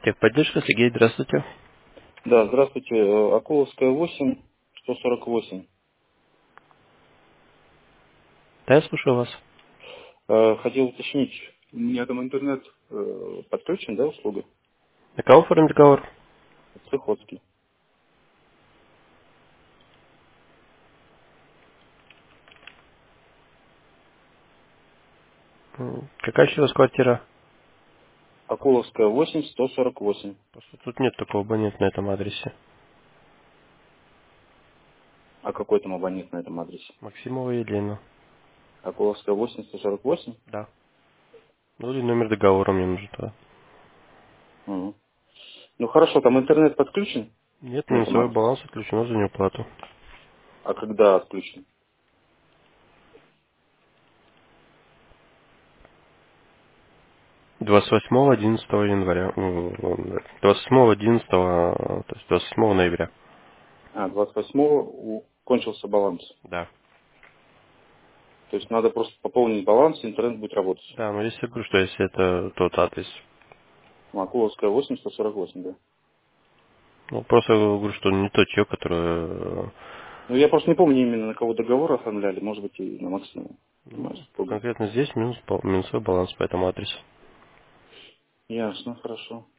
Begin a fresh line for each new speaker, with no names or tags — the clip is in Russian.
Техподдержка, Сергей, здравствуйте.
Да, здравствуйте. Акуловская 8, 148.
Да, я слушаю вас.
Хотел уточнить, у меня там интернет подключен, да, услуга?
На кого оформлен договор?
Приходский.
Какая еще у вас квартира?
Акуловская 8, 148.
Просто тут нет такого абонента на этом адресе.
А какой там абонент на этом адресе?
Максимова Елена.
Акуловская 8, 148?
Да. Ну или номер договора мне нужен тогда.
Угу. Ну хорошо, там интернет подключен
Нет,
на этом
минусовой
адресе.
баланс отключено за неуплату.
А когда отключен?
28-11 января. 28-11, то есть 28 ноября.
28-го кончился баланс.
Да.
То есть надо просто пополнить баланс, и интернет будет работать.
Да, но если я говорю, что если это тот адрес.
Акуловская 8, 148, да.
Ну, просто говорю, что не тот человек, который
Ну, я просто не помню именно, на кого договор оформляли. Может быть, и на Максима. Моя супруга.
конкретно здесь минусовой баланс по этому адресу.
Ясно, хорошо.